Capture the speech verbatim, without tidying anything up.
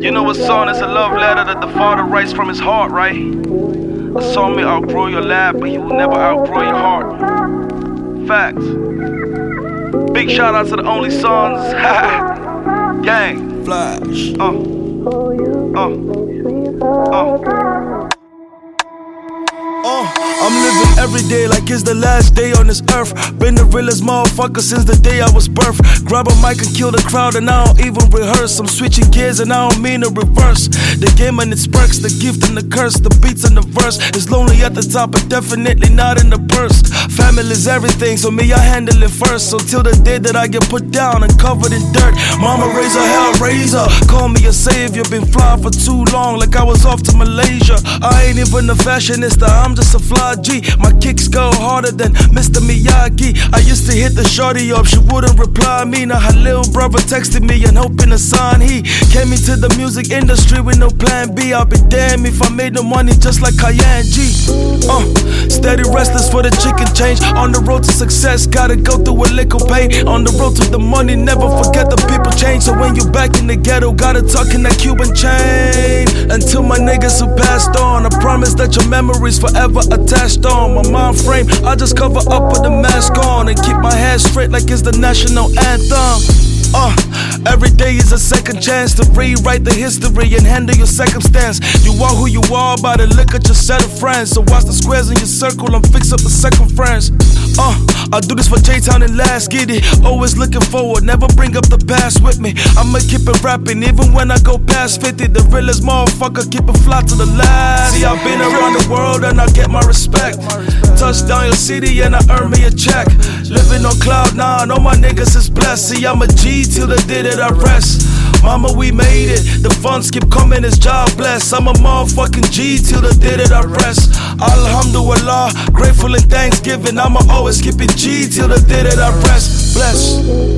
You know a song is a love letter that the father writes from his heart, right? A song may outgrow your laugh, but he will never outgrow your heart. Facts. Big shout out to the Only Sons. Gang. Flash. Uh. Uh. Uh. Uh, I'm living every day like it's the last day on this earth. Been the realest motherfucker since the day I was birthed. Grab a mic and kill the crowd and I don't even rehearse. I'm switching gears and I don't mean to reverse. The game and its perks, the gift and the curse, the beats and the verse. It's lonely at the top but definitely not in the purse. Family's everything, so me I handle it first. So till the day that I get put down and covered in dirt, mama raise her hell raiser. Call me a savior, been flying for too long like I was off to Malaysia. I ain't even a fashionista, I'm just a fly G. My kicks go harder than Mister Miyagi. I used to hit the shorty up, she wouldn't reply me. Now her little brother texted me and hoping to sign. He came into the music industry with no plan B. I'll be damned if I made no money just like Cayenne G. Uh, steady restless for the chicken change. On the road to success, gotta go through a little pain. On the road to the money, never forget the people change. So when you back in the ghetto, gotta tuck in that Cuban chain. Until my niggas who passed on, I promise that your memories forever attached on my mind frame. I just cover up with the mask on and keep my head straight like it's the national anthem. Uh, every day is a second chance to rewrite the history and handle your circumstance. You are who you are by the look at your set of friends. So watch the squares in your circle and fix up the circumference. Uh, I do this for J-Town and Last Giddy. Always looking forward, never bring up the past with me. I'ma keep it rapping even when I go past fifty. The realest motherfucker, keep it fly to the last. See, I've been around the world and I get my respect. Touchdown your city and I earn me a check. Living on cloud nine, all my niggas is blessed. See, I'm a G till the day that I rest. Mama, we made it. The funds keep coming, it's job blessed. I'm a motherfucking G till the day that I rest. Alhamdulillah, grateful and thanksgiving. I'ma always keep it G till the day that I rest. Bless.